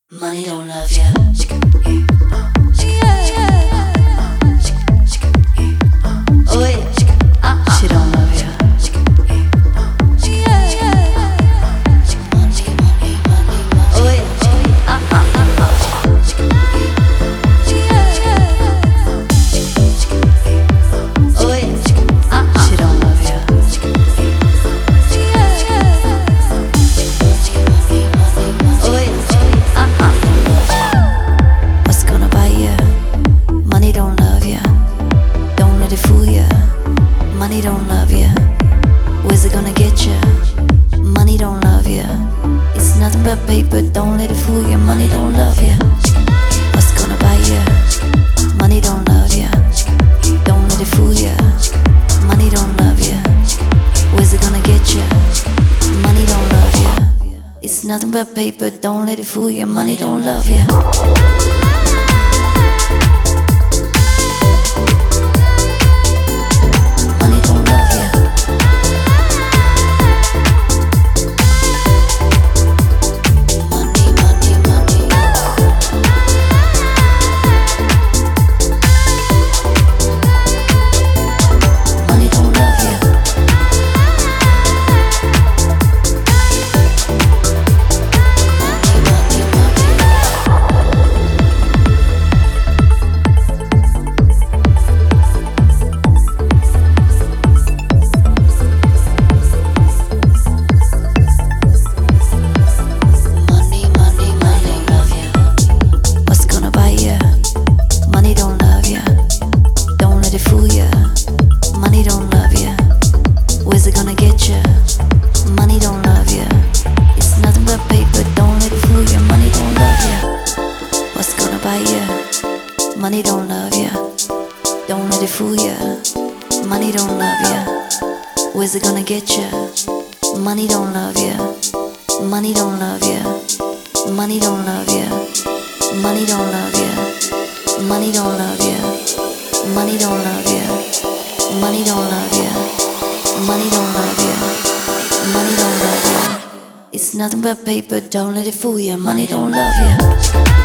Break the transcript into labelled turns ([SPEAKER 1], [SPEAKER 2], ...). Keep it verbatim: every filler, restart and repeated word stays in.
[SPEAKER 1] Money don't love you. Oh yeah, uh-uh. She don't love you. Oh yeah, uh-uh, uh-uh. Oh yeah, uh-uh. She don't love you. Oh yeah, uh-uh. What's gonna buy you? Money don't love you. Don't let it fool you. Money don't love you. Where's it gonna get you? Money don't love you. It's nothing but paper. Don't let it fool you. Money don't love you. What's gonna buy you? Money don't love you. Don't let it fool you. Money don't love you. Where's it gonna get you? Money don't love you. It's nothing but paper. Don't let it fool you. Money don't love you. Money don't love you. Don't let it fool you. Money don't love you. Where's it gonna get you? Money don't love you. Money don't love you. Money don't love you. Money don't love you. Money don't love you. Money don't love you. Money don't love you. Money don't love you. Money don't love you. It's nothing but paper. Don't let it fool you. Money don't love you.